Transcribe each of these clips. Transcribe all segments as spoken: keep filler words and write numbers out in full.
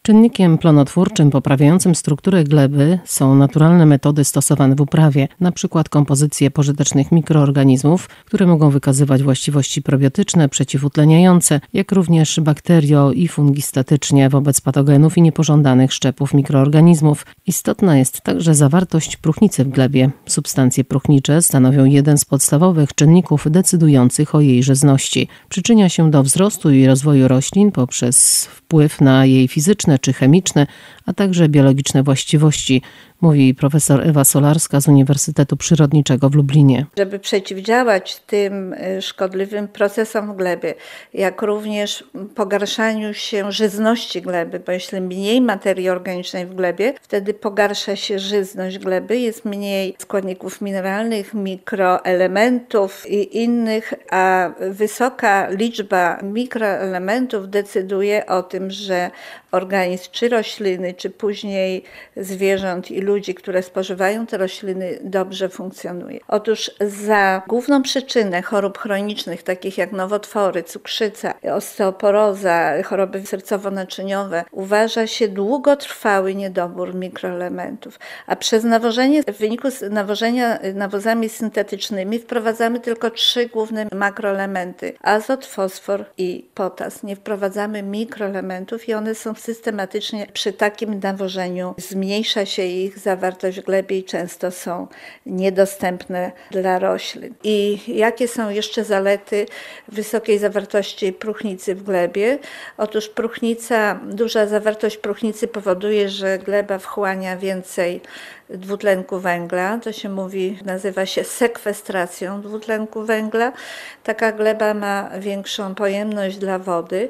Czynnikiem plonotwórczym poprawiającym strukturę gleby są naturalne metody stosowane w uprawie, np. kompozycje pożytecznych mikroorganizmów, które mogą wykazywać właściwości probiotyczne, przeciwutleniające, jak również bakterio- i fungistatycznie wobec patogenów i niepożądanych szczepów mikroorganizmów. Istotna jest także zawartość próchnicy w glebie. Substancje próchnicze stanowią jeden z podstawowych czynników decydujących o jej żyzności. Przyczynia się do wzrostu i rozwoju roślin poprzez wpływ na jej fizyczne czy chemiczne, a także biologiczne właściwości, mówi profesor Ewa Solarska z Uniwersytetu Przyrodniczego w Lublinie. Żeby przeciwdziałać tym szkodliwym procesom w glebie, jak również pogarszaniu się żyzności gleby, bo jeśli mniej materii organicznej w glebie, wtedy pogarsza się żyzność gleby, jest mniej składników mineralnych, mikroelementów i innych, a wysoka liczba mikroelementów decyduje o tym, że organizm czy rośliny, czy później zwierząt i ludzi, które spożywają te rośliny, dobrze funkcjonuje. Otóż za główną przyczynę chorób chronicznych, takich jak nowotwory, cukrzyca, osteoporoza, choroby sercowo-naczyniowe, uważa się długotrwały niedobór mikroelementów. A przez nawożenie, w wyniku nawożenia nawozami syntetycznymi wprowadzamy tylko trzy główne makroelementy: azot, fosfor i potas. Nie wprowadzamy mikroelementów i one są systematycznie przy takim nawożeniu, zmniejsza się ich zawartość w glebie i często są niedostępne dla roślin. I jakie są jeszcze zalety wysokiej zawartości próchnicy w glebie? Otóż próchnica, duża zawartość próchnicy powoduje, że gleba wchłania więcej dwutlenku węgla. To się mówi, nazywa się sekwestracją dwutlenku węgla. Taka gleba ma większą pojemność dla wody.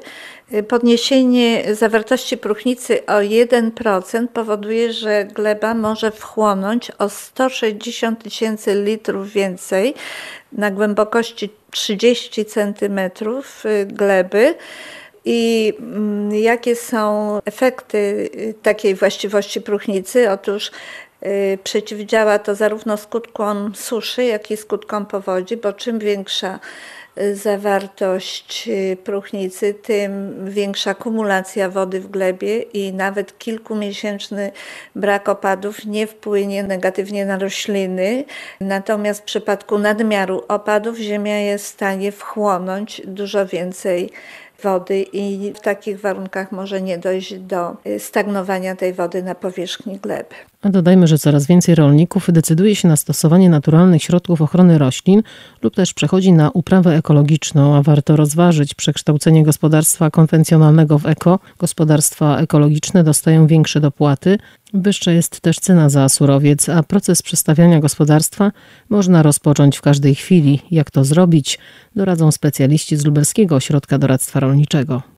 Podniesienie zawartości próchnicy o jeden procent powoduje, że gleba może wchłonąć o sto sześćdziesiąt tysięcy litrów więcej na głębokości trzydzieści centymetrów gleby. I jakie są efekty takiej właściwości próchnicy? Otóż przeciwdziała to zarówno skutkom suszy, jak i skutkom powodzi, bo czym większa zawartość próchnicy, tym większa kumulacja wody w glebie i nawet kilkumiesięczny brak opadów nie wpłynie negatywnie na rośliny. Natomiast w przypadku nadmiaru opadów ziemia jest w stanie wchłonąć dużo więcej wody i w takich warunkach może nie dojść do stagnowania tej wody na powierzchni gleby. A dodajmy, że coraz więcej rolników decyduje się na stosowanie naturalnych środków ochrony roślin lub też przechodzi na uprawę ekologiczną, a warto rozważyć przekształcenie gospodarstwa konwencjonalnego w eko. Gospodarstwa ekologiczne dostają większe dopłaty, wyższa jest też cena za surowiec, a proces przestawiania gospodarstwa można rozpocząć w każdej chwili. Jak to zrobić? Doradzą specjaliści z Lubelskiego Ośrodka Doradztwa Rolniczego.